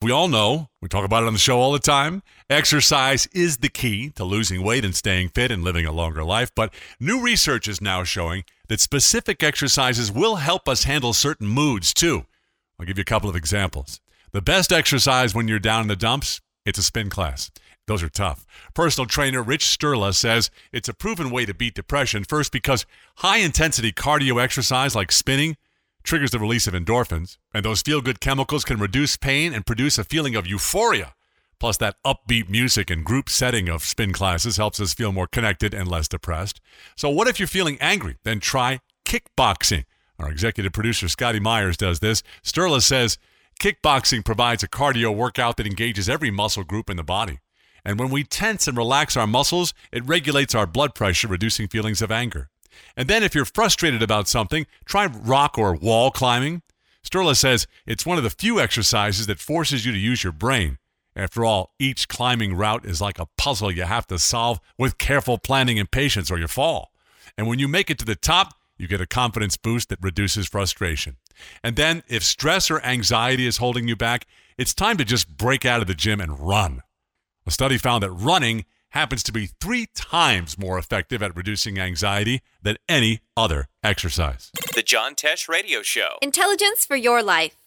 We all know, we talk about it on the show all the time, exercise is the key to losing weight and staying fit and living a longer life. But new research is now showing that specific exercises will help us handle certain moods too. I'll give you a couple of examples. The best exercise when you're down in the dumps, it's a spin class. Those are tough. Personal trainer Rich Sterla says it's a proven way to beat depression. First, because high-intensity cardio exercise like spinning triggers the release of endorphins, and those feel-good chemicals can reduce pain and produce a feeling of euphoria. Plus, that upbeat music and group setting of spin classes helps us feel more connected and less depressed. So what if you're feeling angry? Then try kickboxing. Our executive producer, Scotty Myers, does this. Sterla says kickboxing provides a cardio workout that engages every muscle group in the body. And when we tense and relax our muscles, it regulates our blood pressure, reducing feelings of anger. And then if you're frustrated about something, try rock or wall climbing. Sterla says it's one of the few exercises that forces you to use your brain. After all, each climbing route is like a puzzle you have to solve with careful planning and patience or you fall. And when you make it to the top, you get a confidence boost that reduces frustration. And then if stress or anxiety is holding you back, it's time to just break out of the gym and run. A study found that running happens to be 3 times more effective at reducing anxiety than any other exercise. The John Tesh Radio Show. Intelligence for your life.